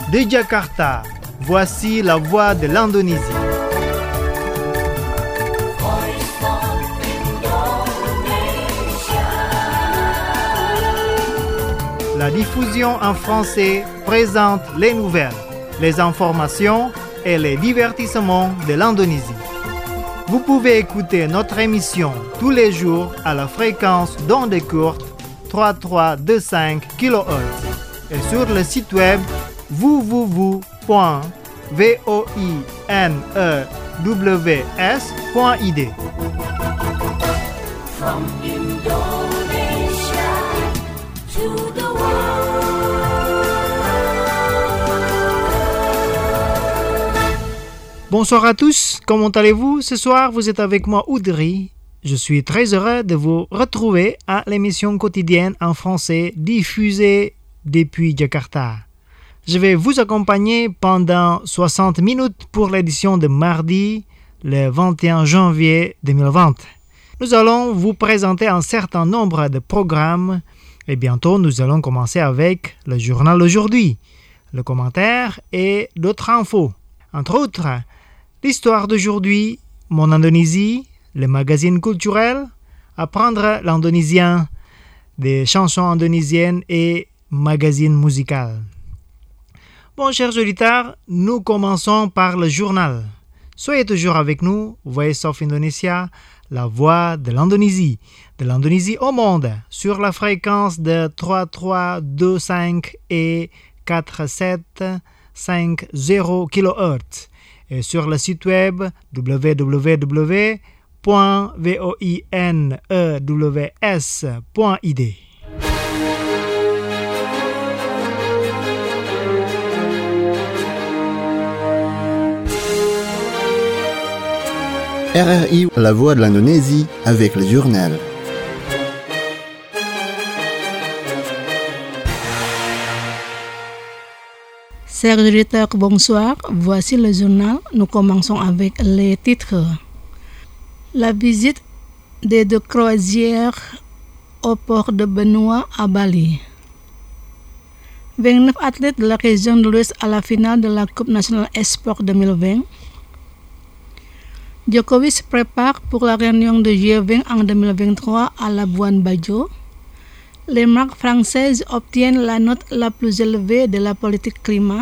De Jakarta, voici la voix de l'Indonésie. La diffusion en français présente les nouvelles, les informations et les divertissements de l'Indonésie. Vous pouvez écouter notre émission tous les jours à la fréquence d'onde courte 3325 kHz et sur le site web www.voinews.id. From Indonesia to the Bonsoir à tous, comment allez-vous? Ce soir, vous êtes avec moi, Audrey. Je suis très heureux de vous retrouver à l'émission quotidienne en français diffusée depuis Jakarta. Je vais vous accompagner pendant 60 minutes pour l'édition de mardi, le 21 janvier 2020. Nous allons vous présenter un certain nombre de programmes et bientôt nous allons commencer avec le journal d'aujourd'hui, le commentaire et d'autres infos. Entre autres, l'histoire d'aujourd'hui, mon Indonésie, le magazine culturel, apprendre l'indonésien, des chansons indonésiennes et magazine musical. Bon, chers auditeurs, nous commençons par le journal. Soyez toujours avec nous, Voice of Indonesia, la voix de l'Indonésie au monde, sur la fréquence de 3325 et 4750 kHz. Et sur le site web www.voinews.id. RRI, la voix de l'Indonésie, avec le journal. Chers auditeurs, bonsoir. Voici le journal. Nous commençons avec les titres. La visite des deux croisières au port de Benoît à Bali. 29 athlètes de la région de l'Ouest à la finale de la Coupe nationale Esport 2020. Jokowi se prépare pour la réunion de G20 en 2023 à Labuan Bajo. Les marques françaises obtiennent la note la plus élevée de la politique climat.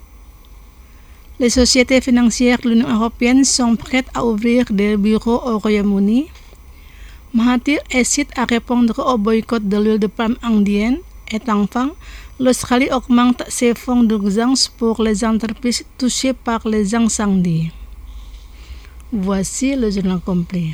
Les sociétés financières de l'Union européenne sont prêtes à ouvrir des bureaux au Royaume-Uni. Mahathir hésite à répondre au boycott de l'huile de palme indienne. Et enfin, l'Australie augmente ses fonds d'urgence pour les entreprises touchées par les incendies. Voici le journal complet.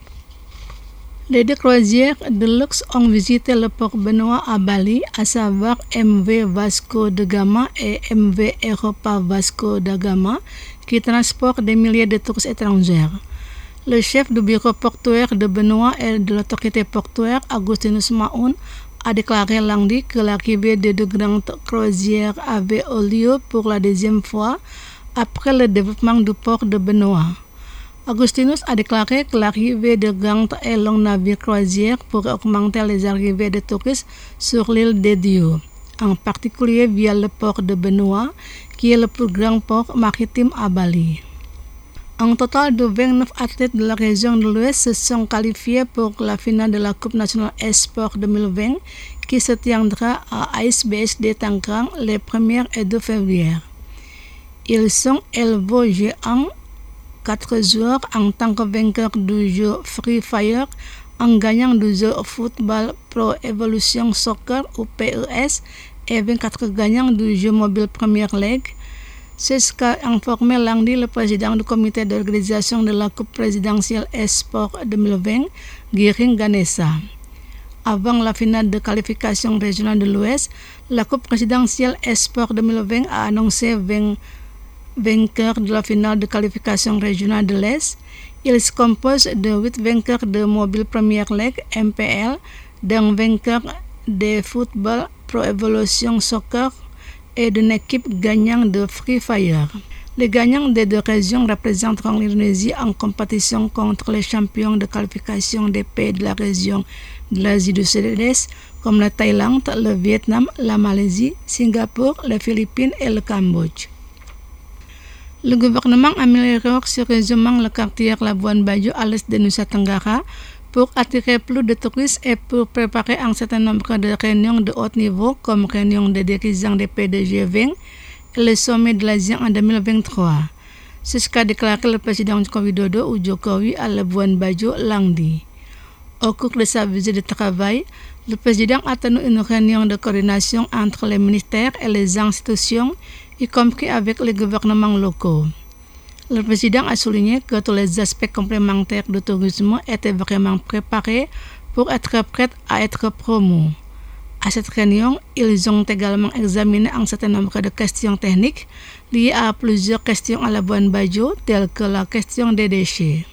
Les deux croisières de luxe ont visité le port Benoît à Bali, à savoir MV Vasco da Gama et MV Europa Vasco da Gama, qui transportent des milliers de touristes étrangers. Le chef du bureau portuaire de Benoît et de l'autorité portuaire, Agustinus Maun, a déclaré lundi que l'arrivée des deux grandes croisières avait eu lieu pour la deuxième fois après le développement du port de Benoît. Agustinus a déclaré que l'arrivée de grands et longs navires croisières pourrait augmenter les arrivées de touristes sur l'île de Dieu, en particulier via le port de Benoît, qui est le plus grand port maritime à Bali. Un total de 29 athlètes de la région de l'Ouest se sont qualifiés pour la finale de la Coupe nationale Esport 2020, qui se tiendra à ASBSD Tangerang les 1er et 2 février. Ils sont Elvo Jean, 4 joueurs en tant que vainqueur du jeu Free Fire, en gagnant du jeu Football Pro Evolution Soccer ou PES et 24 gagnants du jeu mobile Premier League. C'est ce qu'a informé lundi le président du comité d'organisation de la Coupe présidentielle Esport 2020, Giring Ganesa. Avant la finale de qualification régionale de l'Ouest, la Coupe présidentielle Esport 2020 a annoncé vainqueurs de la finale de qualification régionale de l'Est. Il se compose de 8 vainqueurs de Mobile Premier League MPL, d'un vainqueur de Football Pro Evolution Soccer et d'une équipe gagnante de Free Fire. Les gagnants des 2 régions représenteront l'Indonésie en compétition contre les champions de qualification des pays de la région de l'Asie du Sud-Est comme la Thaïlande, le Vietnam, la Malaisie, Singapour, les Philippines et le Cambodge. Le gouvernement améliore sérieusement le quartier Labuan Bajo à l'est de Nusa Tenggara pour attirer plus de touristes et pour préparer un certain nombre de réunions de haut niveau comme réunion des dirigeants des pays de G20 et le sommet de l'Asie en 2023. C'est ce qu'a déclaré le président Joko Widodo ou Jokowi à Labuan Bajo lundi. Au cours de sa visite de travail, le président a tenu une réunion de coordination entre les ministères et les institutions, y compris avec les gouvernements locaux. Le président a souligné que tous les aspects complémentaires du tourisme étaient vraiment préparés pour être prêts à être promus. À cette réunion, ils ont également examiné un certain nombre de questions techniques liées à plusieurs questions à Labuan Bajo, telles que la question des déchets.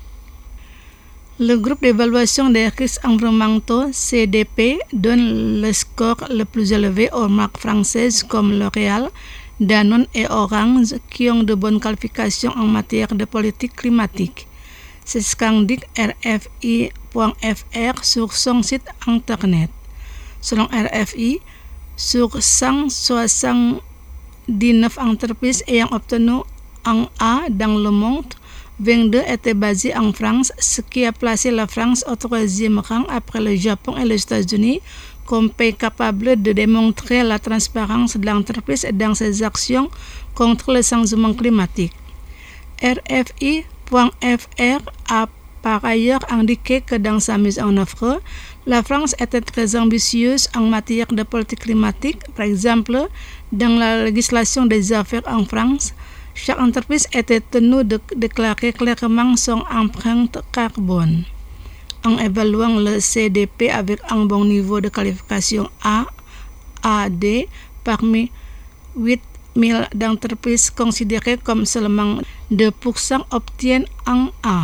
Le groupe d'évaluation des risques environnementaux CDP donne le score le plus élevé aux marques françaises comme L'Oréal, Danone et Orange qui ont de bonnes qualifications en matière de politique climatique. C'est ce qu'indique RFI.fr sur son site internet. Selon RFI, sur 179 entreprises ayant obtenu un A dans le monde, 22 étaient basés en France, ce qui a placé la France au 3e rang après le Japon et les États-Unis comme pays capable de démontrer la transparence de l'entreprise dans ses actions contre le changement climatique. RFI.fr a par ailleurs indiqué que dans sa mise en œuvre, la France était très ambitieuse en matière de politique climatique. Par exemple, dans la législation des affaires en France, chaque entreprise était tenue de déclarer clairement son empreinte carbone. En évaluant le CDP avec un bon niveau de qualification A, D, parmi 8000 d'entreprises considérées comme seulement 2% obtiennent un A.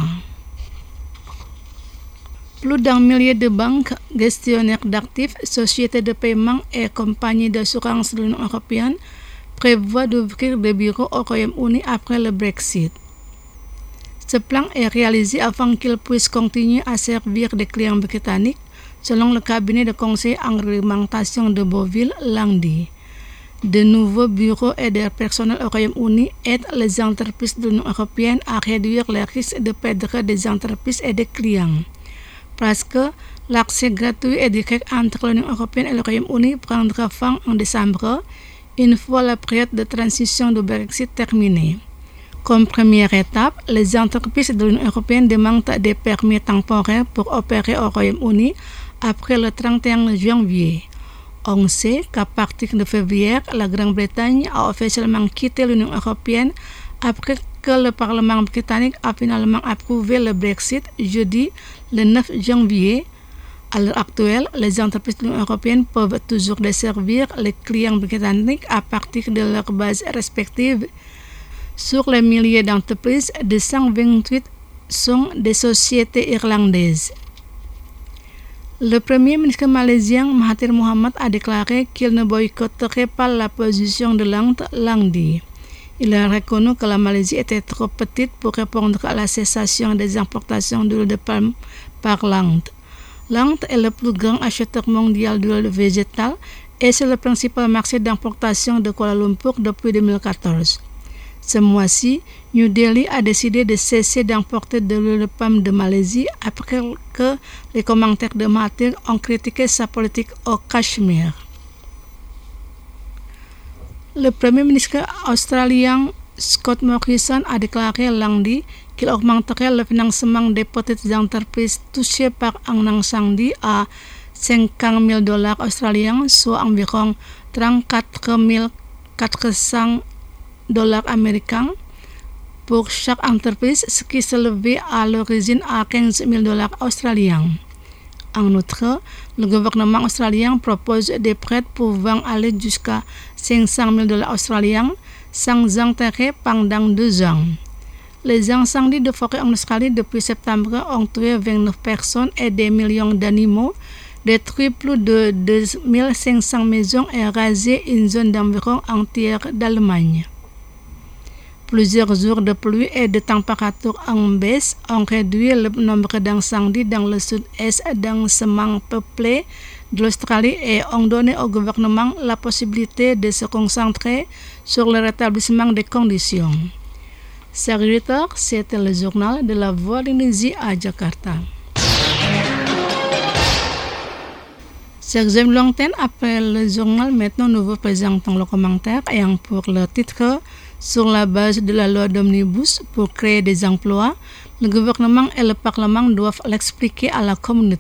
Plus d'un millier de banques, gestionnaires d'actifs, sociétés de paiement et compagnies d'assurance de l'Union européenne prévoit d'ouvrir des bureaux au Royaume-Uni après le Brexit. Ce plan est réalisé afin qu'il puisse continuer à servir des clients britanniques, selon le cabinet de conseil en réglementation de Beauville lundi. De nouveaux bureaux et des personnels au Royaume-Uni aident les entreprises de l'Union européenne à réduire les risques de perdre des entreprises et des clients. Parce que l'accès gratuit et direct entre l'Union européenne et le Royaume-Uni prendra fin en décembre, une fois la période de transition du Brexit terminée. Comme première étape, les entreprises de l'Union européenne demandent des permis temporaires pour opérer au Royaume-Uni après le 31 janvier. On sait qu'à partir de février, la Grande-Bretagne a officiellement quitté l'Union européenne après que le Parlement britannique a finalement approuvé le Brexit jeudi le 9 janvier. À l'heure actuelle, les entreprises de l'Union européenne peuvent toujours desservir les clients britanniques à partir de leurs bases respectives. Sur les milliers d'entreprises, 228 sont des sociétés irlandaises. Le Premier ministre malaisien Mahathir Mohamad a déclaré qu'il ne boycotterait pas la position de l'Inde lundi. Il a reconnu que la Malaisie était trop petite pour répondre à la cessation des importations d'huile de palme par l'Inde. L'Inde est le plus grand acheteur mondial d'huile végétale et c'est le principal marché d'importation de Kuala Lumpur depuis 2014. Ce mois-ci, New Delhi a décidé de cesser d'importer de l'huile de palme de Malaisie après que les commentaires de Mahathir ont critiqué sa politique au Cachemire. Le Premier ministre australien Scott Morrison a déclaré lundi qu'il augmenterait le financement des petites entreprises touchées par un incendie à $50 000 australiens, soit environ 34 400 $ américains pour chaque entreprise, ce qui s'élevait à l'origine à 15 000 $ australiens. En outre, le gouvernement australien propose des prêts pouvant aller jusqu'à 500 000 $ australiens sans intérêt pendant 2 ans. Les incendies de forêt en Australie depuis septembre ont tué 29 personnes et des millions d'animaux, détruit plus de 2500 maisons et rasé une zone d'environ entière d'Allemagne. Plusieurs jours de pluie et de température en baisse ont réduit le nombre d'incendies dans le sud-est densément peuplé de l'Australie et ont donné au gouvernement la possibilité de se concentrer sur le rétablissement des conditions. Chers auditeurs, c'était le journal de la Voix d'Indonésie à Jakarta. Chers amis lointains, après le journal, maintenant nous vous présentons le commentaire ayant pour le titre « Sur la base de la loi d'Omnibus pour créer des emplois, le gouvernement et le Parlement doivent l'expliquer à la communauté ».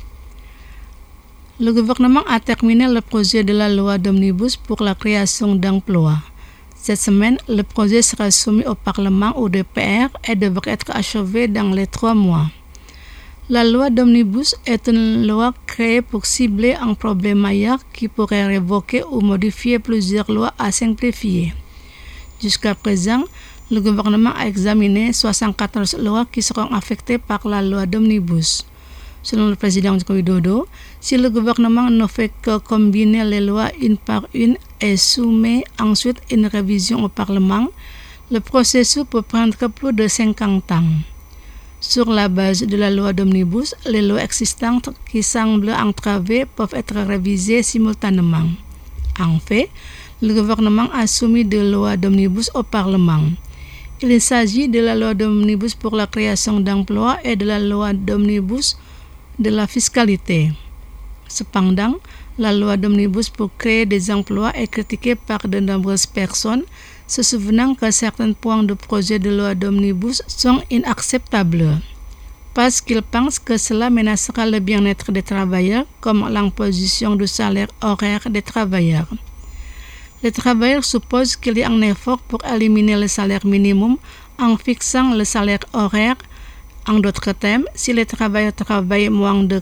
Le gouvernement a terminé le projet de la loi d'Omnibus pour la création d'emplois. Cette semaine, le projet sera soumis au Parlement au DPR et devrait être achevé dans les 3 mois. La loi d'Omnibus est une loi créée pour cibler un problème majeur qui pourrait révoquer ou modifier plusieurs lois à simplifier. Jusqu'à présent, le gouvernement a examiné 74 lois qui seront affectées par la loi d'Omnibus. Selon le président Joko Widodo, si le gouvernement ne fait que combiner les lois une par une et soumet ensuite une révision au Parlement, le processus peut prendre plus de 50 ans. Sur la base de la loi d'Omnibus, les lois existantes qui semblent entravées peuvent être révisées simultanément. En fait, le gouvernement a soumis deux lois d'Omnibus au Parlement. Il s'agit de la loi d'Omnibus pour la création d'emplois et de la loi d'Omnibus de la fiscalité. Cependant, la loi d'Omnibus pour créer des emplois est critiquée par de nombreuses personnes, se souvenant que certains points du projet de loi d'Omnibus sont inacceptables, parce qu'ils pensent que cela menacera le bien-être des travailleurs, comme l'imposition du salaire horaire des travailleurs. Les travailleurs supposent qu'il y a un effort pour éliminer le salaire minimum en fixant le salaire horaire. En d'autres termes, si les travailleurs travaillent moins de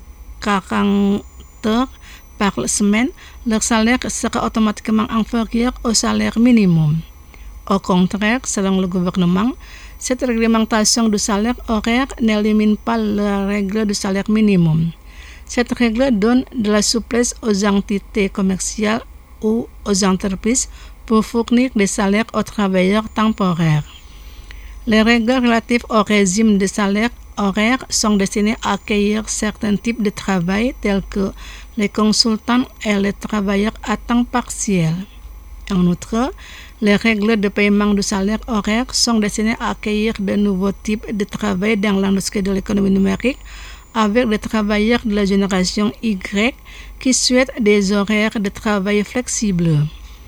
40 heures par semaine, leur salaire sera automatiquement inférieur au salaire minimum. Au contraire, selon le gouvernement, cette réglementation du salaire horaire n'élimine pas la règle du salaire minimum. Cette règle donne de la souplesse aux entités commerciales ou aux entreprises pour fournir des salaires aux travailleurs temporaires. Les règles relatives au régime de salaire horaire sont destinées à accueillir certains types de travail tels que les consultants et les travailleurs à temps partiel. En outre, les règles de paiement du salaire horaire sont destinées à accueillir de nouveaux types de travail dans l'industrie de l'économie numérique avec des travailleurs de la génération Y qui souhaitent des horaires de travail flexibles.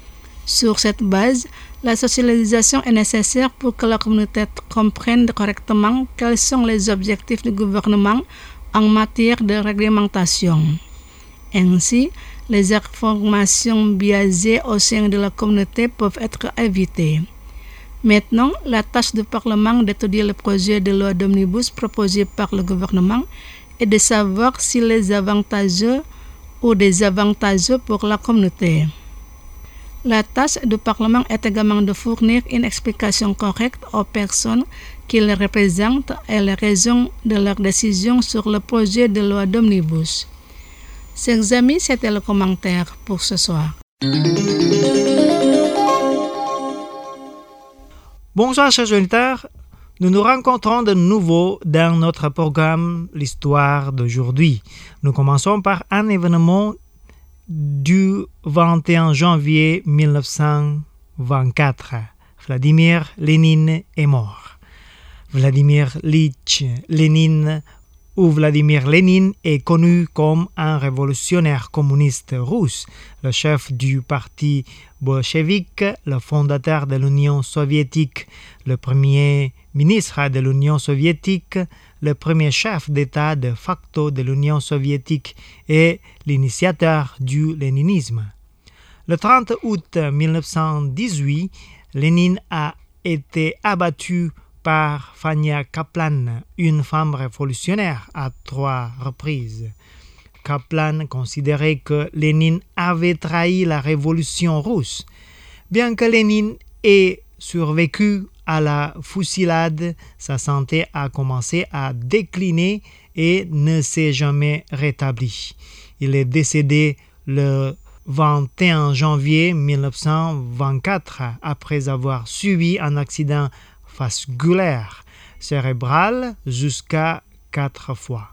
Sur cette base, la socialisation est nécessaire pour que la communauté comprenne correctement quels sont les objectifs du gouvernement en matière de réglementation. Ainsi, les informations biaisées au sein de la communauté peuvent être évitées. Maintenant, la tâche du Parlement d'étudier le projet de loi d'Omnibus proposé par le gouvernement est de savoir s'il est avantageux ou désavantageux pour la communauté. La tâche du Parlement est également de fournir une explication correcte aux personnes qui le représentent et les raisons de leur décision sur le projet de loi d'Omnibus. Chers amis, c'était le commentaire pour ce soir. Bonjour chers auditeurs, nous nous rencontrons de nouveau dans notre programme L'Histoire d'aujourd'hui. Nous commençons par un événement du 21 janvier 1924. Vladimir Lénine est mort. Vladimir Ilyich Lénine ou Vladimir Lénine est connu comme un révolutionnaire communiste russe, le chef du parti bolchevique, le fondateur de l'Union soviétique, le premier ministre de l'Union soviétique, le premier chef d'État de facto de l'Union soviétique et l'initiateur du léninisme. Le 30 août 1918, Lénine a été abattu par Fania Kaplan, une femme révolutionnaire, à 3 reprises. Kaplan considérait que Lénine avait trahi la révolution russe. Bien que Lénine ait survécu à la fusillade, sa santé a commencé à décliner et ne s'est jamais rétablie. Il est décédé le 21 janvier 1924 après avoir subi un accident vasculaire cérébral jusqu'à 4 fois.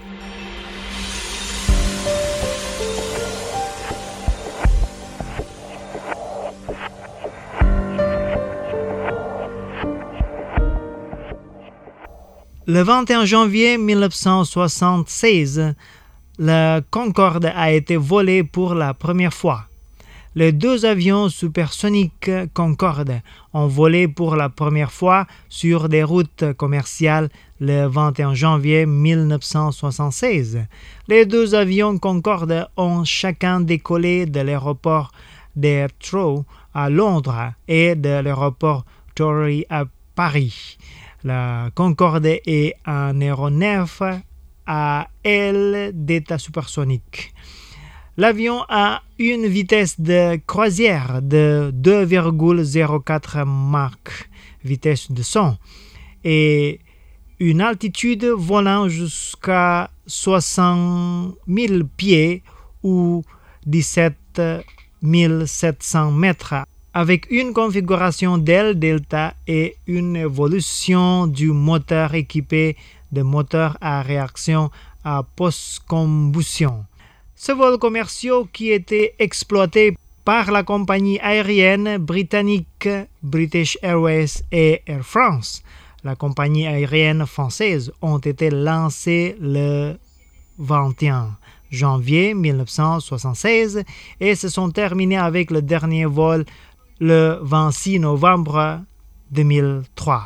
Le 21 janvier 1976, le Concorde a été volé pour la première fois. Les 2 avions supersoniques Concorde ont volé pour la première fois sur des routes commerciales le 21 janvier 1976. Les 2 avions Concorde ont chacun décollé de l'aéroport d'Heathrow à Londres et de l'aéroport Torrey à Paris. La Concorde est un aéronef à aile d'état supersonique. L'avion a une vitesse de croisière de 2,04 Mach, vitesse de son, et une altitude volant jusqu'à 60 000 pieds ou 17 700 mètres, avec une configuration d'aile delta et une évolution du moteur équipé de moteurs à réaction à post-combustion. Ce vol commercial qui était exploité par la compagnie aérienne britannique British Airways et Air France, la compagnie aérienne française, ont été lancés le 21 janvier 1976 et se sont terminés avec le dernier vol le 26 novembre 2003.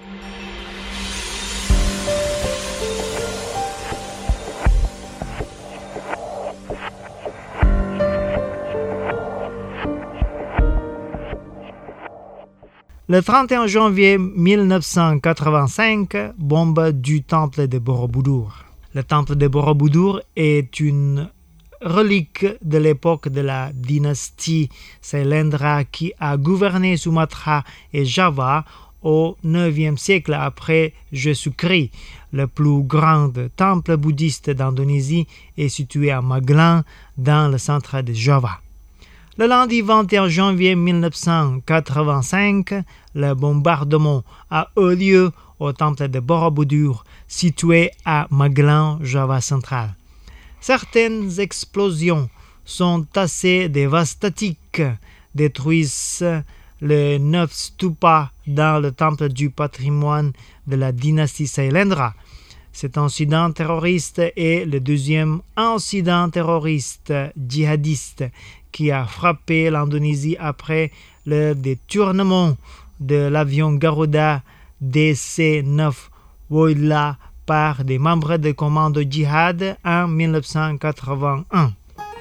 Le 31 janvier 1985, bombe du temple de Borobudur. Le temple de Borobudur est une relique de l'époque de la dynastie Sailendra qui a gouverné Sumatra et Java au IXe siècle après Jésus-Christ. Le plus grand temple bouddhiste d'Indonésie est situé à Magelang, dans le centre de Java. Le lundi 21 janvier 1985, le bombardement a eu lieu au temple de Borobudur, situé à Magelang, Java central. Certaines explosions sont assez dévastatiques, détruisent les 9 stupas dans le temple du patrimoine de la dynastie Sailendra. Cet incident terroriste est le 2e incident terroriste djihadiste qui a frappé l'Indonésie après le détournement de l'avion Garuda DC-9 Woyla par des membres de commando djihad en 1981.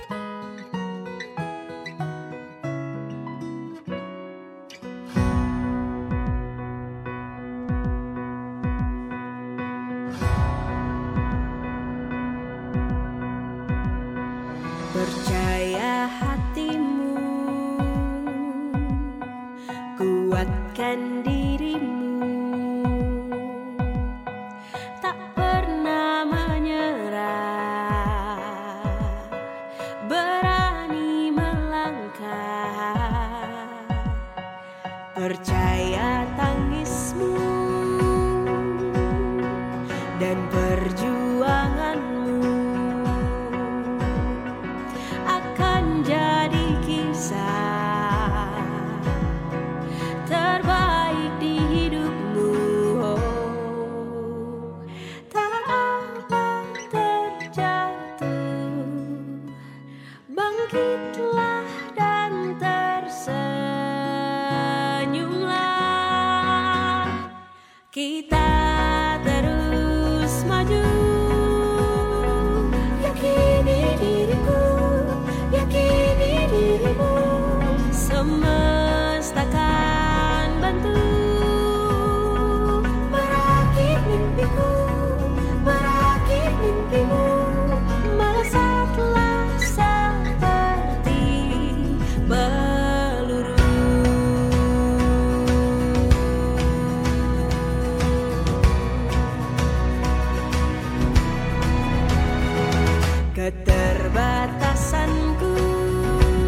Percaya hatimu, kuatkan dirimu, tak pernah menyerah, berani melangkah. Percaya tangismu dan perjuanganmu akan jadi kisah terbaik di hidupmu. Tak apa terjatuh, bangkitlah dan tersenyumlah. Kita terus maju, yakini diriku, yakini dirimu, semesta akan bantu merakit mimpiku, merakit mimpimu, melesatlah seperti peluru. Keterbatasanku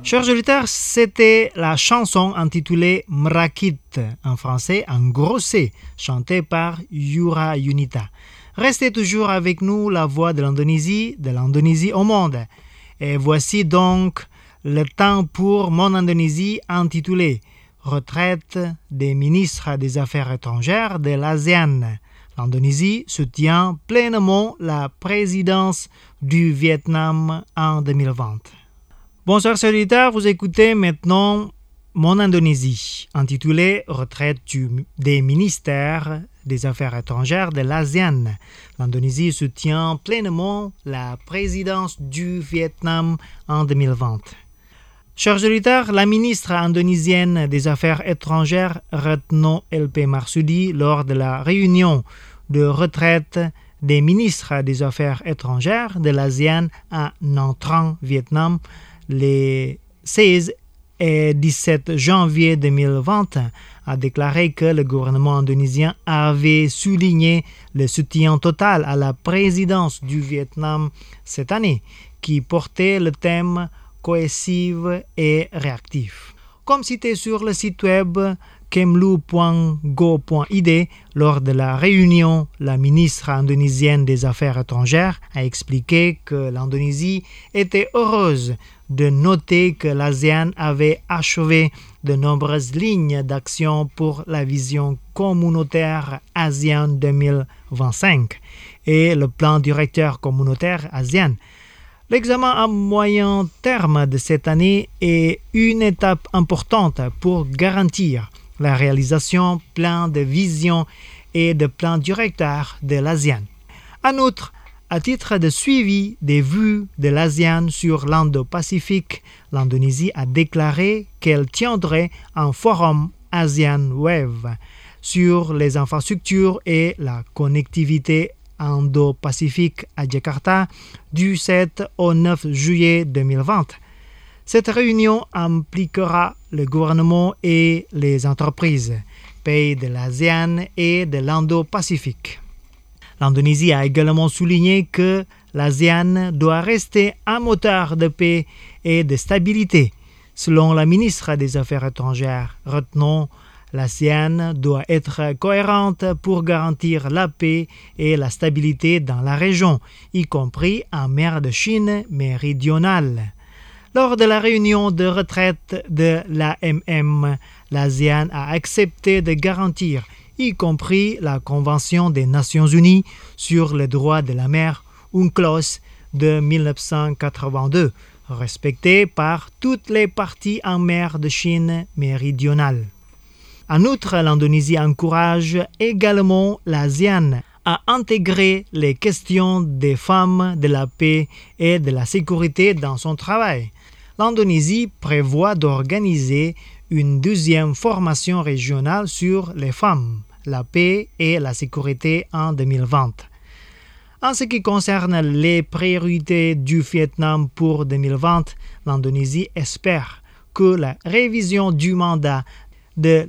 Chers auditeurs, c'était la chanson intitulée Merakit, en français en gros C, chantée par Yura Yunita. Restez toujours avec nous, la voix de l'Indonésie au monde. Et voici donc le temps pour mon Indonésie intitulé Retraite des ministres des Affaires étrangères de l'ASEAN. L'Indonésie soutient pleinement la présidence du Vietnam en 2020. Bonsoir, chers auditeurs, vous écoutez maintenant Mon Indonésie, intitulé Retraite des ministères des Affaires étrangères de l'ASEAN. L'Indonésie soutient pleinement la présidence du Vietnam en 2020. Chers auditeurs, la ministre indonésienne des Affaires étrangères, Retno LP Marsudi, lors de la réunion de retraite des ministres des Affaires étrangères de l'ASEAN à Nha Trang, Vietnam, les 16 et 17 janvier 2020, a déclaré que le gouvernement indonésien avait souligné le soutien total à la présidence du Vietnam cette année, qui portait le thème cohesive et réactif. Comme cité sur le site web kemlu.go.id, lors de la réunion, la ministre indonésienne des Affaires étrangères a expliqué que l'Indonésie était heureuse de noter que l'ASEAN avait achevé de nombreuses lignes d'action pour la vision communautaire ASEAN 2025 et le plan directeur communautaire ASEAN. L'examen à moyen terme de cette année est une étape importante pour garantir la réalisation plan de vision et de plan directeur de l'ASEAN. En outre, à titre de suivi des vues de l'ASEAN sur l'Indo-Pacifique, l'Indonésie a déclaré qu'elle tiendrait un forum ASEAN Wave sur les infrastructures et la connectivité Indo-Pacifique à Jakarta du 7 au 9 juillet 2020. Cette réunion impliquera le gouvernement et les entreprises, pays de l'ASEAN et de l'Indo-Pacifique. L'Indonésie a également souligné que l'ASEAN doit rester un moteur de paix et de stabilité. Selon la ministre des Affaires étrangères, Retno, l'ASEAN doit être cohérente pour garantir la paix et la stabilité dans la région, y compris en mer de Chine méridionale. Lors de la réunion de retraite de l'AMM, l'ASEAN a accepté de garantir, y compris la Convention des Nations Unies sur les droits de la mer, UNCLOS de 1982, respectée par toutes les parties en mer de Chine méridionale. En outre, l'Indonésie encourage également l'ASEAN à intégrer les questions des femmes, de la paix et de la sécurité dans son travail. L'Indonésie prévoit d'organiser une deuxième formation régionale sur les femmes, la paix et la sécurité en 2020. En ce qui concerne les priorités du Vietnam pour 2020, l'Indonésie espère que la révision du mandat de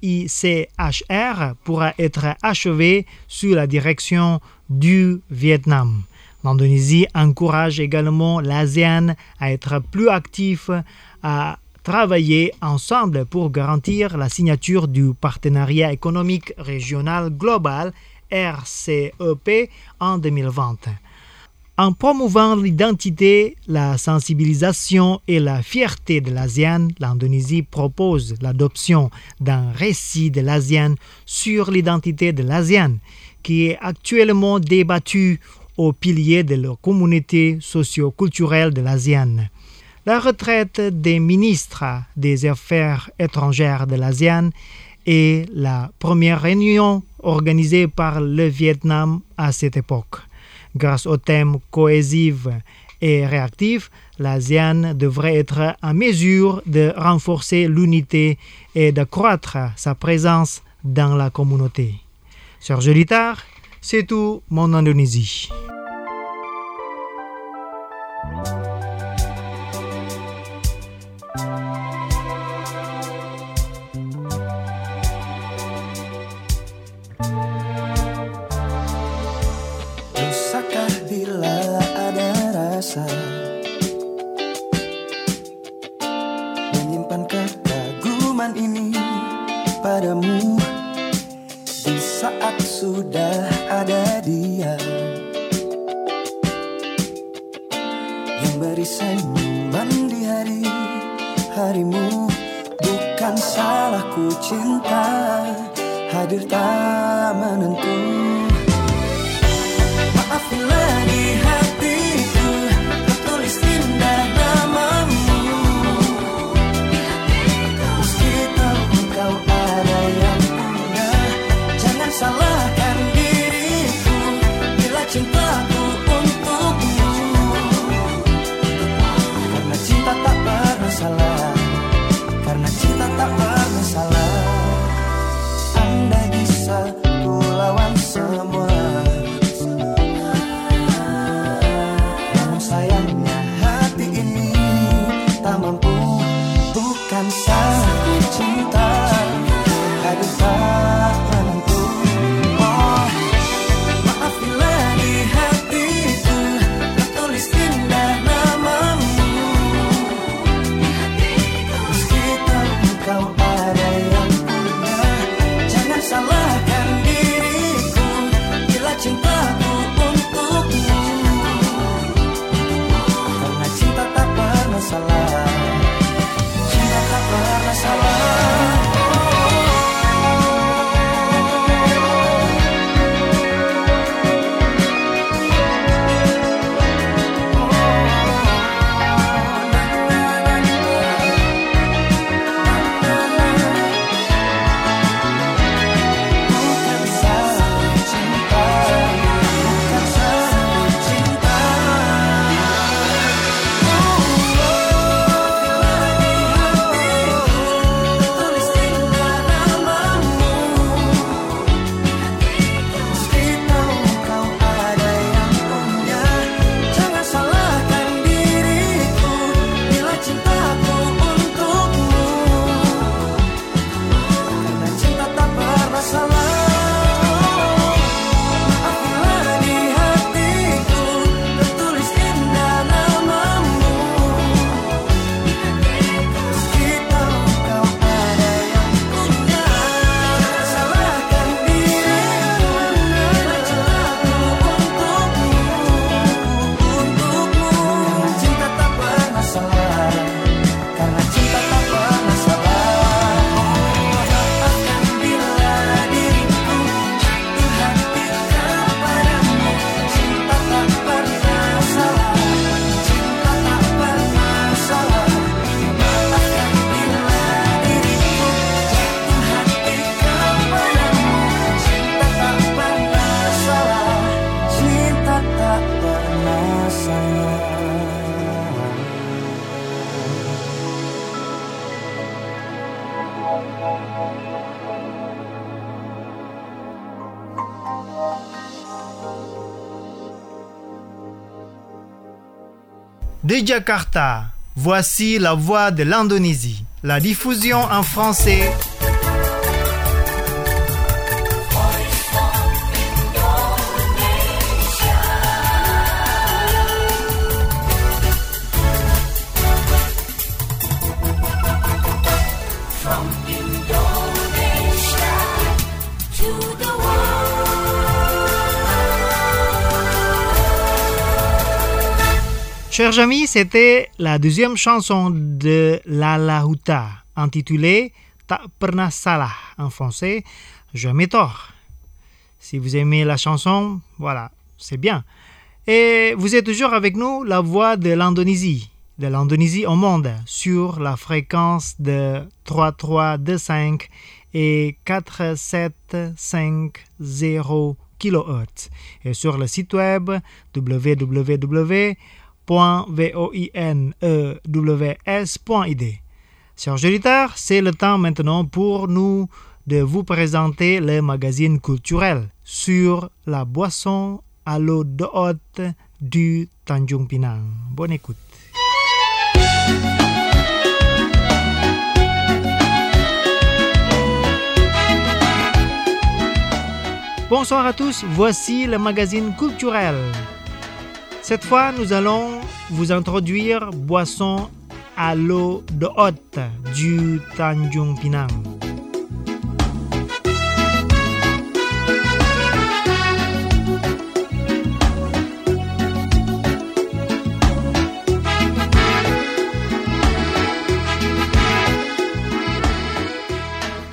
l'AICHR pourra être achevée sous la direction du Vietnam. L'Indonésie encourage également l'ASEAN à être plus actif, à travailler ensemble pour garantir la signature du Partenariat économique régional global RCEP en 2020. En promouvant l'identité, la sensibilisation et la fierté de l'ASEAN, l'Indonésie propose l'adoption d'un récit de l'ASEAN sur l'identité de l'ASEAN, qui est actuellement débattu au pilier de la communauté socio-culturelle de l'ASEAN. La retraite des ministres des Affaires étrangères de l'ASEAN est la première réunion organisée par le Vietnam à cette époque. Grâce au thème cohésif et réactif, l'ASEAN devrait être en mesure de renforcer l'unité et d'accroître sa présence dans la communauté. Chers auditeurs, c'est tout mon Indonésie. Dosakah bila ada rasa padamu di saat sudah ada dia yang beri senyuman di hari-harimu. Bukan salahku cinta hadir tak menentu. Maafilah di hatiku tertulis indah namamu. Meski tahu engkau ada yang punya, jangan salahkan diriku bila cintaku untukmu. Karena cinta tak pernah salah, karena cinta tak pernah salah. Andai bisa ku lawan semua, namun sayangnya hati ini tak mampu. Bukan salahku cinta hadir tak menentu. Oh, maafilah di hatiku tertulis indah namamu. Meski tahu engkau ada yang punya, jangan salahkan diriku bila cintaku untukmu. Karena cinta tak pernah salah, cinta tak pernah salah. Bukan salahku cinta, bukan salahku cinta. Tulis indah namamu. Meski tahu engkau ada yang punya, jangan salahkan diriku bila cintaku untukmu. Karena cinta tak pernah salah. Maafilah di hatiku tertulis indah namamu. Meski tahu engkau ada yang punya, jangan salahkan diriku bila cintaku untukmu. Karena cinta tak pernah salah, karena cinta tak pernah salah. Maafkan bila diriku jatuh hati kepadamu. Cinta tak pernah salah, cinta tak pernah salah. Maafkan bila diriku jatuh hati kepadamu. Cinta tak pernah salah, cinta tak pernah salah. De Jakarta, voici la voix de l'Indonésie. La diffusion en français. Chers amis, c'était la deuxième chanson de Lala Huta, intitulée Tak Pernah Salah en français, Jamais tort. Si vous aimez la chanson, voilà, c'est bien. Et vous êtes toujours avec nous, la voix de l'Indonésie au monde, sur la fréquence de 3325 et 4750 kHz et sur le site web www.voinews.id. Chers auditeurs, c'est le temps maintenant pour nous de vous présenter le magazine culturel sur la boisson à l'eau de haute du Tanjung Pinang. Bonne écoute. Bonsoir à tous, voici le magazine culturel. Cette fois, nous allons vous introduire boisson à l'eau de haute du Tanjung Pinang.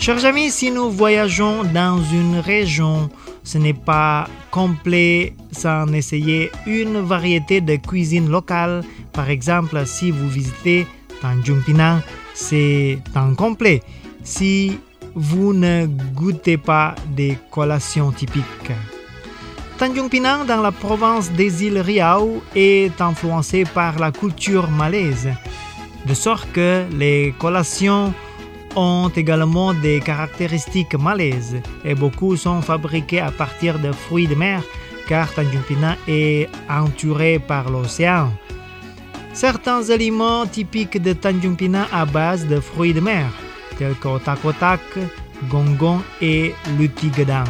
Chers amis, si nous voyageons dans une région, ce n'est pas complet sans essayer une variété de cuisine locale. Par exemple, si vous visitez Tanjung Pinang, c'est incomplet si vous ne goûtez pas des collations typiques. Tanjung Pinang, dans la province des îles Riau, est influencé par la culture malaise, de sorte que les collations ont également des caractéristiques malaises et beaucoup sont fabriqués à partir de fruits de mer car Tanjung Pinang est entouré par l'océan. Certains aliments typiques de Tanjung Pinang à base de fruits de mer, tels que otak-otak, gonggong et luti gedang.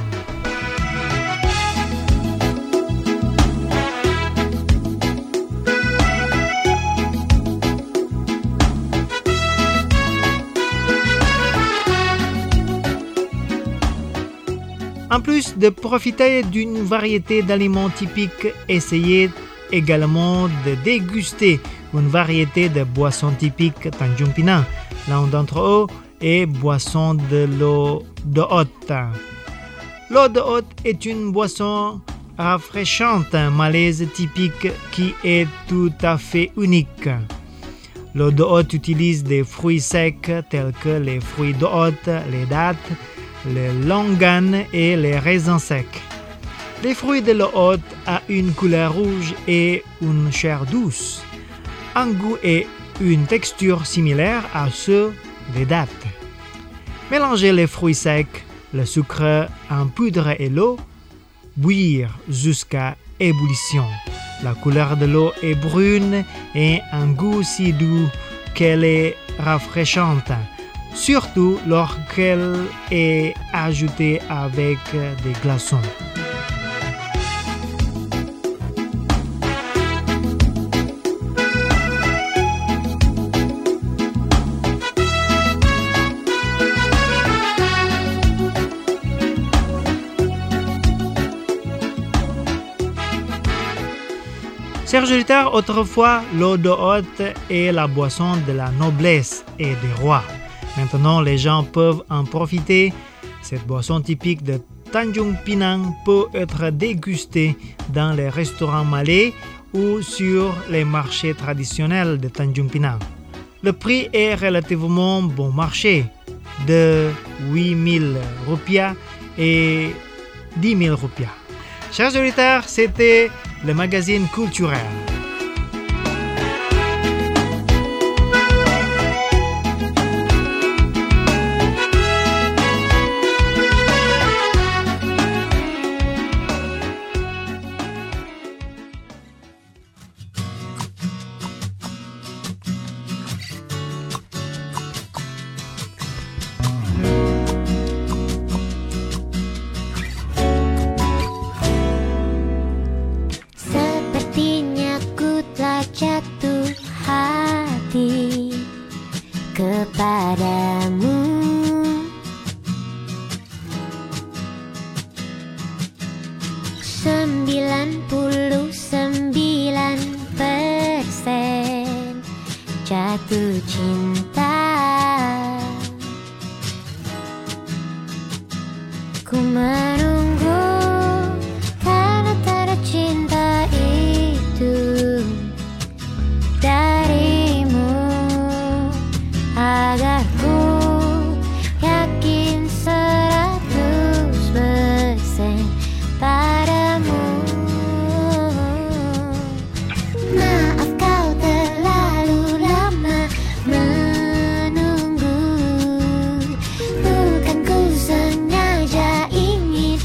En plus de profiter d'une variété d'aliments typiques, essayez également de déguster une variété de boissons typiques Tanjung Pinang. L'un d'entre eux est boisson de l'eau de Haute. L'eau de Haute est une boisson rafraîchante malaise typique qui est tout à fait unique. L'eau de Haute utilise des fruits secs tels que les fruits de Haute, les dattes, les longanes et les raisins secs. Les fruits de l'eau haute ont une couleur rouge et une chair douce, un goût et une texture similaires à ceux des dattes. Mélangez les fruits secs, le sucre en poudre et l'eau, bouillir jusqu'à ébullition. La couleur de l'eau est brune et un goût si doux qu'elle est rafraîchante, surtout lorsqu'elle est ajoutée avec des glaçons. Chers auditeurs, autrefois, l'eau de Haute est la boisson de la noblesse et des rois. Maintenant, les gens peuvent en profiter. Cette boisson typique de Tanjung Pinang peut être dégustée dans les restaurants malais ou sur les marchés traditionnels de Tanjung Pinang. Le prix est relativement bon marché, de 8 000 roupias et 10 000 roupias. Chers auditeurs, c'était le magazine culturel. Sepertinya ku telah jatuh hati kepadamu. 99% jatuh cinta. Ku menunggu tanda-tanda cinta itu darimu agar ku yakin 100% padamu. Maaf kau terlalu lama menunggu, bukan ku sengaja ingin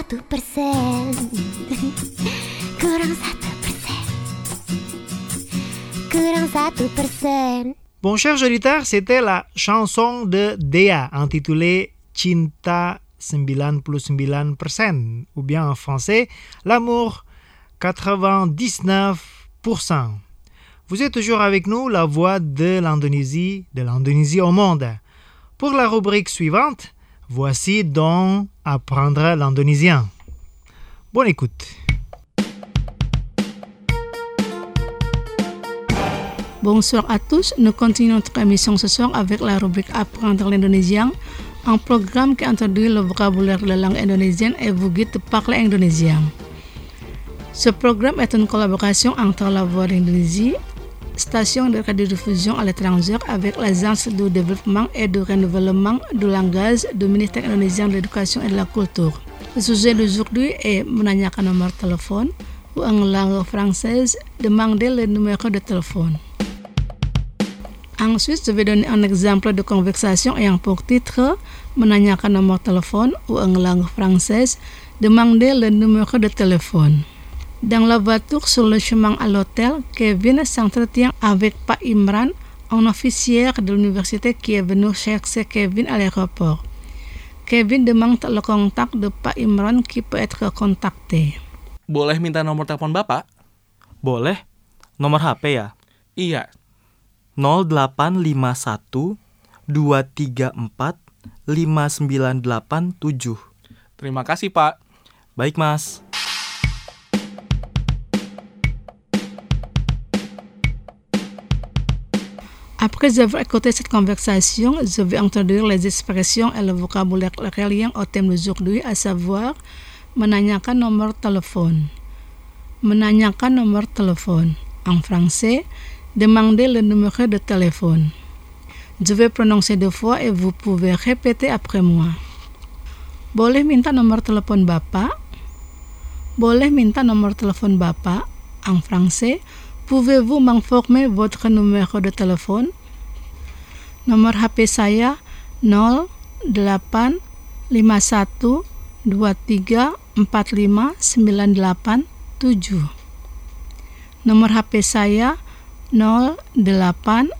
1%. Kurang 1%. Kurang 1%. Bon, chers auditeurs, c'était la chanson de Dea intitulée Cinta 99%, ou bien en français, l'amour 99%. Vous êtes toujours avec nous, la voix de l'Indonésie au monde. Pour la rubrique suivante, voici donc apprendre l'indonésien. Bonne écoute. Bonsoir à tous, nous continuons notre émission ce soir avec la rubrique Apprendre l'indonésien, un programme qui introduit le vocabulaire de la langue indonésienne et vous guide de parler indonésien. Ce programme est une collaboration entre la Voix d'Indonésie, station de radiodiffusion à l'étranger, avec l'Agence du développement et du renouvellement du langage du ministère indonésien de l'éducation et de la culture. Le sujet d'aujourd'hui est menanyakan nomor téléphone ou en langue française, demander le numéro de téléphone. Ensuite, je vais donner un exemple de conversation ayant pour titre menanyakan nomor téléphone ou en langue française, demander le numéro de téléphone. Dans la voiture sur le chemin à l'hôtel, Kevin s'entretient avec Pak Imran, un officier de l'université qui est venu chercher Kevin à l'aéroport. Kevin demande le contact de Pak Imran qui peut être contacté. Boleh minta nomor telepon Bapak? Boleh. Nomor HP ya? Iya. 0851 234 5987. Terima kasih, Pak. Baik, Mas. Après avoir écouté cette conversation, je vais introduire les expressions et le vocabulaire reliant au thème d'aujourd'hui, à savoir menanyakan nomor téléphone. Menanyakan nomor téléphone. En français, demander le numéro de téléphone. Je vais prononcer 2 fois et vous pouvez répéter après moi. Boleh minta nomor telepon Bapak? Boleh minta nomor telepon Bapak? En français, pouvez-vous m'informer votre numéro de téléphone? Nomor HP saya 0851 23 45 987. Nomor HP saya 0851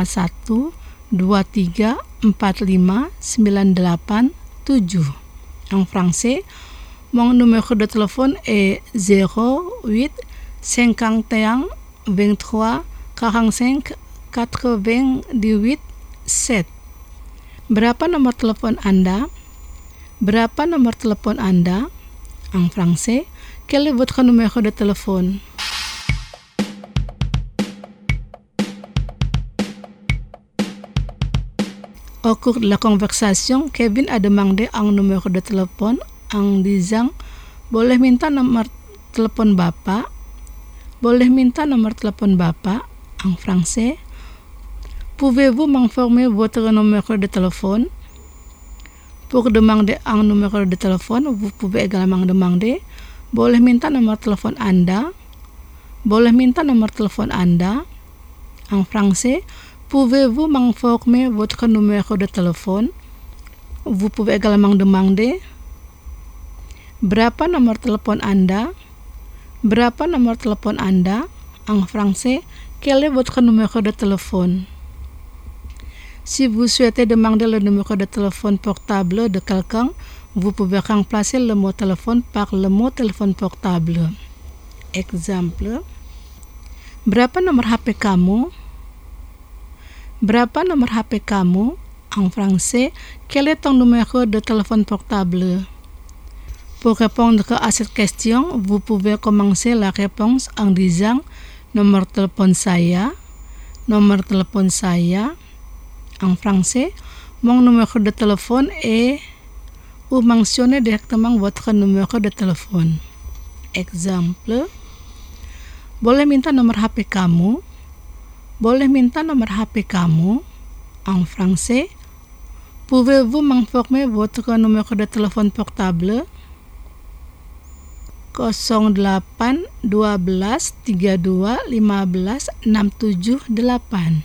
23 45 987. En français, mon numéro de téléphone est 08 51 23 45 98 7. Berapa nomor telepon Anda? Berapa nomor telepon Anda? En français, quel est votre numéro de téléphone? Au cours de la conversation, Kevin a demandé un numéro de téléphone en disant boleh minta nomor telepon Bapak? Boleh minta nomor telepon Bapak? En français, pouvez-vous m'informer votre numéro de téléphone? Pour demander un numéro de téléphone, vous pouvez également demander boleh minta nomor telepon Anda? Boleh minta nomor telepon Anda? En français, pouvez-vous m'informer votre numéro de téléphone? Vous pouvez également demander berapa nomor telepon Anda? Berapa nomor telepon Anda? En français, quel est votre numéro de téléphone? Si vous souhaitez demander le numéro de téléphone portable de quelqu'un, vous pouvez remplacer le mot téléphone par le mot téléphone portable. Exemple, berapa nomor HP kamu? Berapa nomor HP kamu? En français, quel est ton numéro de téléphone portable? Pour répondre à cette question, vous pouvez commencer la réponse en disant nomor telepon saya. Nomor telepon saya. En français, mon numéro de téléphone est, ou mentionnez directement votre numéro de téléphone. Exemple, boleh minta nomor HP kamu? Boleh minta nomor HP kamu? En français, pouvez-vous m'informer votre numéro de téléphone portable? 08 12 32 15 678.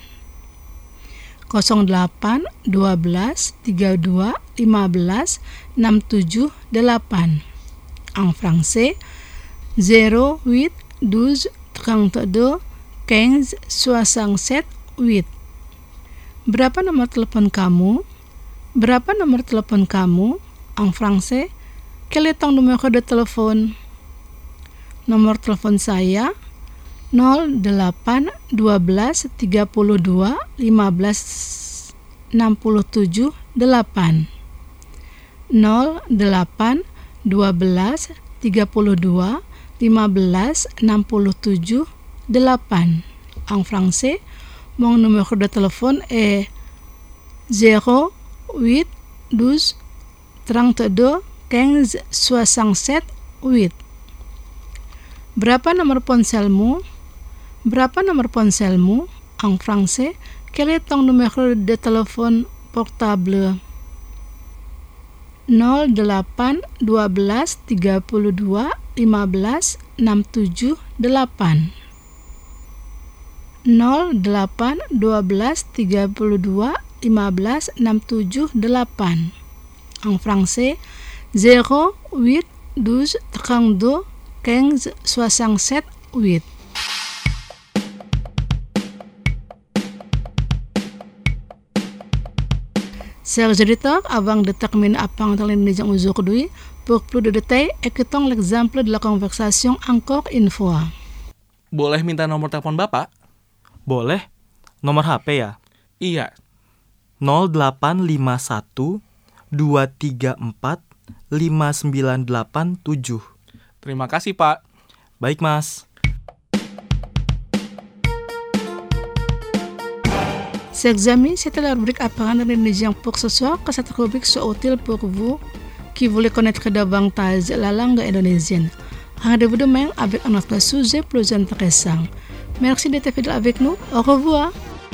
08 12 32 15 678. En français 08 12 32 15 67 8. Berapa nomor telepon kamu? Berapa nomor telepon kamu? En français, quel est ton numéro de téléphone? Nomor telepon saya 08 12 32 15 67 8. 08 12 32 15 67 8. En français, mon numéro de téléphone est 08 12 32 15 67 8. Berapa nomor ponselmu? Berapa nomor ponselmu? En français, quel est ton numéro de téléphone portable? 08 12 32 15 67 8. 08 12 32 15 67 8. En français 08 12 32 15 67 8. Chers auditeurs, avant de terminer apprendre l'Indonésien aujourd'hui, pour plus de détails, écoutons l'exemple de la conversation encore une fois. Boleh minta nomor telepon Bapak? Boleh. Nomor HP ya? Iya. 0851 234 5987. Terima kasih, Pak. Baik, Mas. Chers amis, c'était la rubrique apprendre l'Indonésien pour ce soir, que cette rubrique soit utile pour vous qui voulez connaître davantage la langue indonésienne. Rendez-vous demain avec un autre sujet plus intéressant. Merci d'être fidèle avec nous. Au revoir.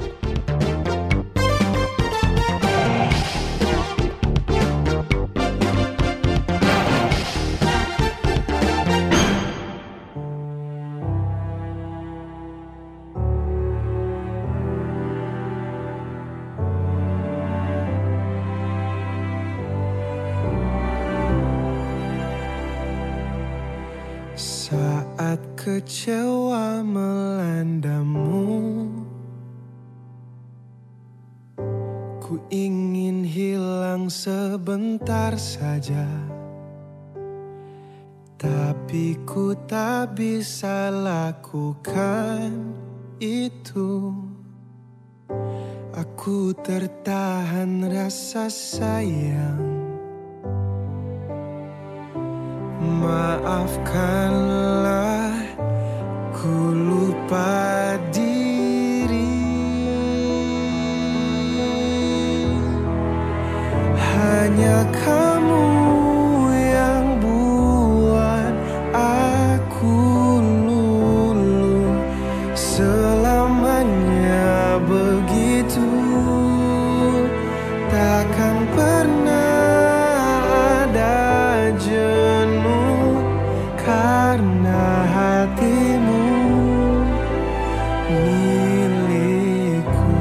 Saat kecewa melandamu, ku ingin hilang sebentar saja, tapi ku tak bisa lakukan itu. Aku tertahan rasa sayang. Maafkanlah, ku lupa diri. Hanya kamu yang buat aku luluh. Selamanya begitu, takkan pernah ada jenuh karena hatimu milikku.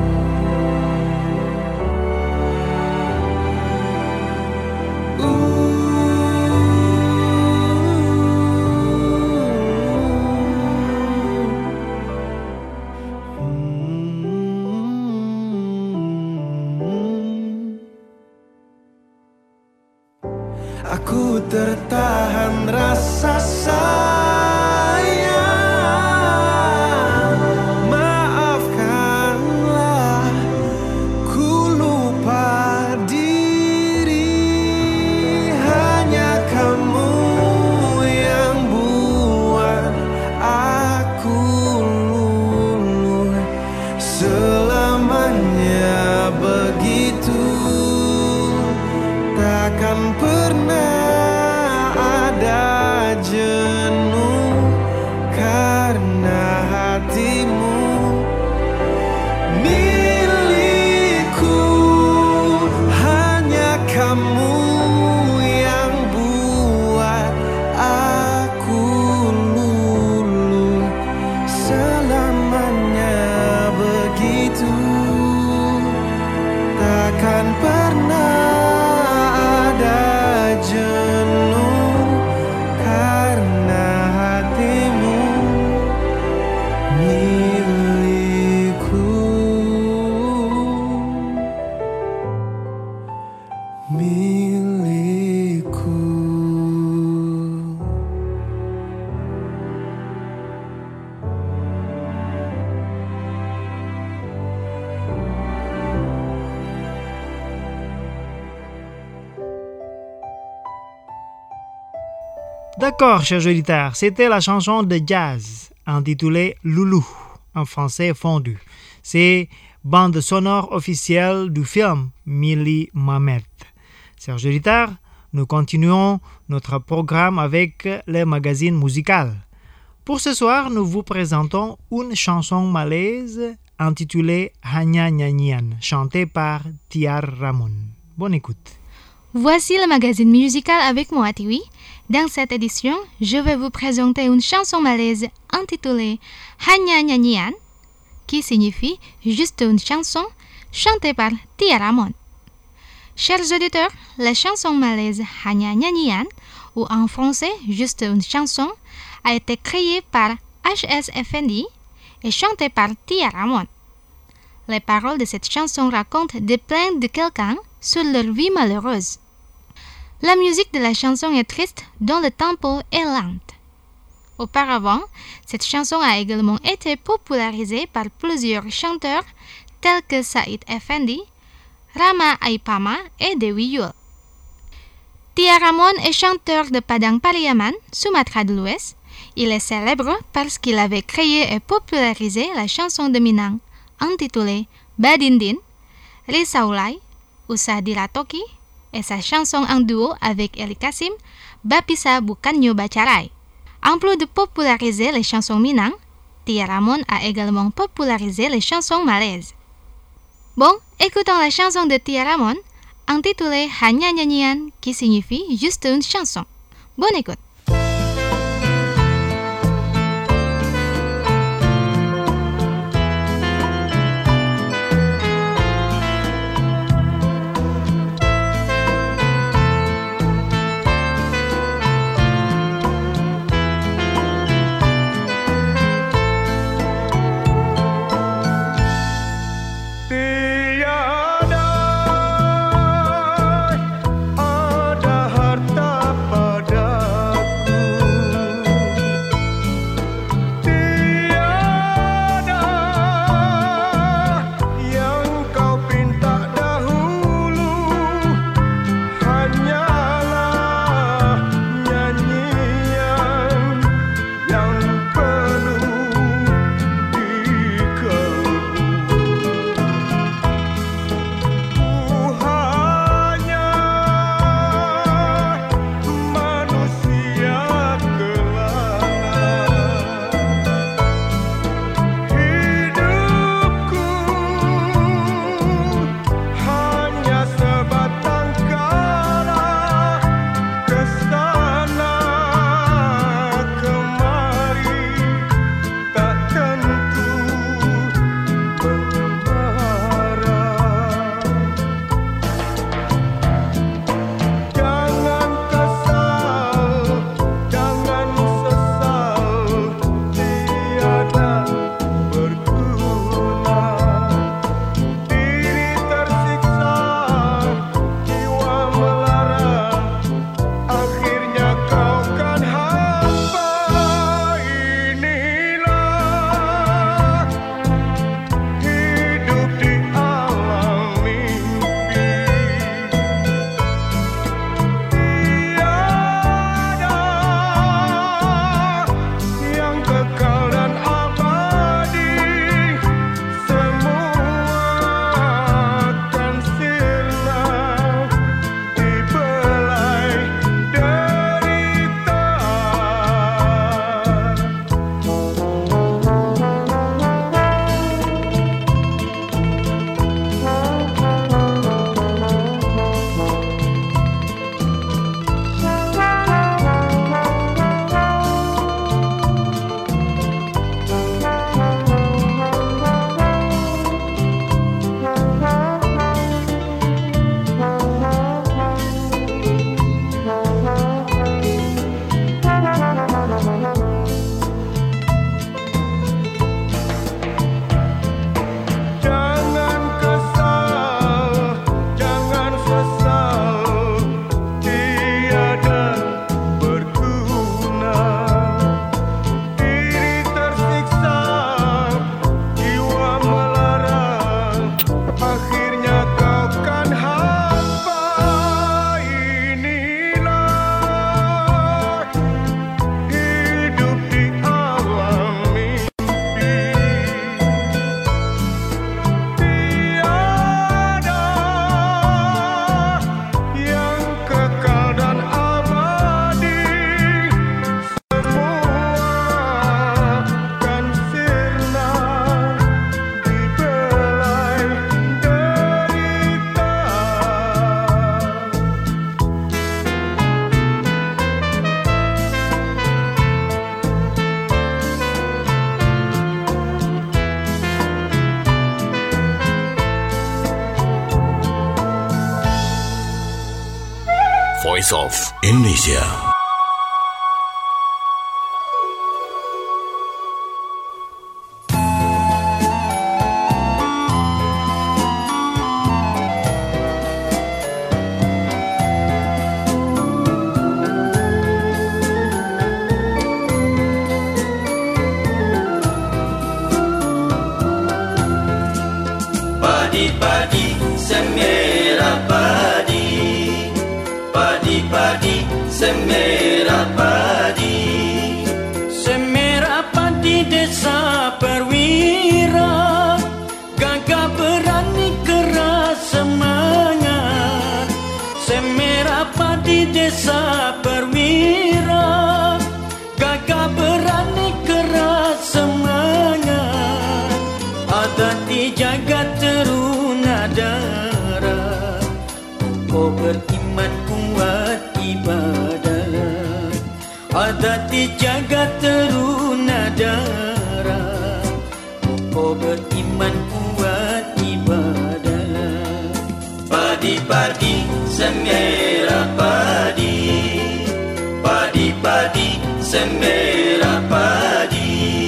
Aku tertahan rasa sayang. Maafkanlah, ku lupa diri. Hanya kamu yang buat aku luluh. Selamanya begitu, takkan pernah ada jenuh karena hatimu milikku. Hanya kamu yang buat aku luluh. Selamanya begitu, takkan pernah ada jenuh D'accord, chers auditeurs, c'était la chanson de jazz intitulée Loulou, en français fondu. C'est bande sonore officielle du film Mili Mamet. Chers auditeurs, nous continuons notre programme avec le magazine musical. Pour ce soir, nous vous présentons une chanson malaise intitulée Hanya Nyanyian, chantée par Tiar Ramon. Bonne écoute. Voici le magazine musical avec moi, Tiwi. Dans cette édition, je vais vous présenter une chanson malaise intitulée Hanya Nyanyian, qui signifie juste une chanson chantée par Tiar Ramon. Chers auditeurs, la chanson malaise Hanya Nyanyian, ou en français juste une chanson, a été créée par H.S. Effendi et chantée par Tiar Ramon. Les paroles de cette chanson racontent des plaintes de quelqu'un sur leur vie malheureuse. La musique de la chanson est triste dont le tempo est lent. Auparavant, cette chanson a également été popularisée par plusieurs chanteurs tels que Said Effendi, Rama Aipama et Dewi Yul. Tiar Ramon est chanteur de Padang Pariaman, Sumatra de l'Ouest. Il est célèbre parce qu'il avait créé et popularisé la chanson de Minang, intitulée Badindin, Risaulai, Usah Diratoki, et sa chanson en duo avec Eli Kasim, Bapisa Bukan Nyoba Carai. En plus de populariser les chansons Minang, Tiar Ramon a également popularisé les chansons malaises. Bon, écoutons la chanson de Tiar Ramon, intitulée Hanya Nyanyian, qui signifie juste une chanson. Bonne écoute. Tiada ada harta pada Voice of Indonesia. Padi-padi semerah padi, padi-padi semerah padi, semerah padi desa perwira, gagah berani keras semangat. Semerah padi desa perwira, gagah berani keras semangat. Adat dijaga teruna darah, kau beriman kuat ibadah. Adat dijaga teruna darah, kau beriman kuat ibadah. Padi-padi semerah padi, padi-padi semerah padi.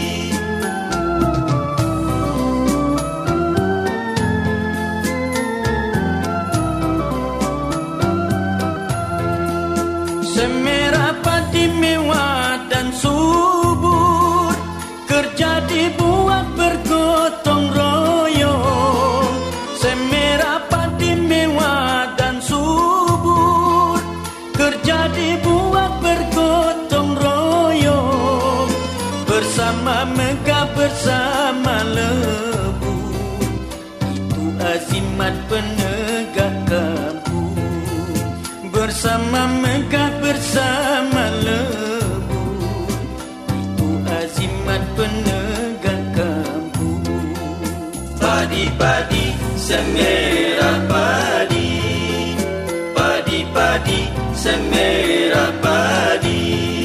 Semerah padi mewah dan subur, kerja dibuat bergotong royong. Semerah padi mewah dan subur, kerja dibuat bergotong royong. Bersama megah bersama lebur, itu azimat penegak kampung. Bersama megah bersama lebur, itu azimat penegak kampung. Padi-padi semerah padi, padi-padi semerah padi.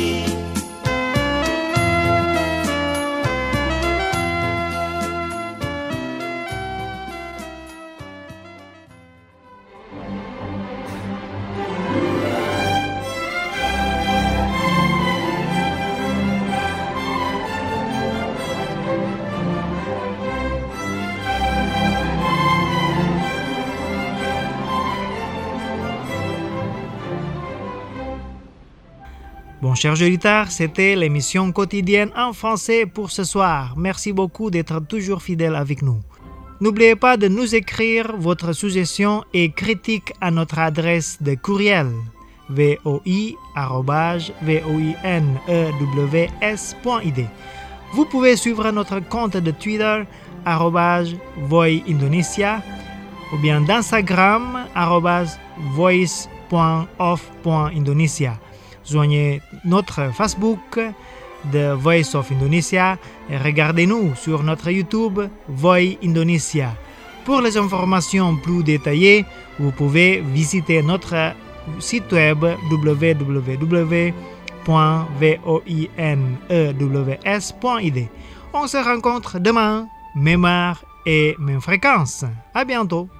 Bon, chers auditeurs, c'était l'émission quotidienne en français pour ce soir. Merci beaucoup d'être toujours fidèles avec nous. N'oubliez pas de nous écrire votre suggestion et critique à notre adresse de courriel voi@voinews.id. Vous pouvez suivre notre compte de Twitter @voiindonesia ou bien d'Instagram @voice.off.indonesia. Joignez notre Facebook de Voice of Indonesia et regardez-nous sur notre YouTube Voi Indonesia. Pour les informations plus détaillées, vous pouvez visiter notre site web www.voinews.id. On se rencontre demain, même heure et même fréquence. À bientôt.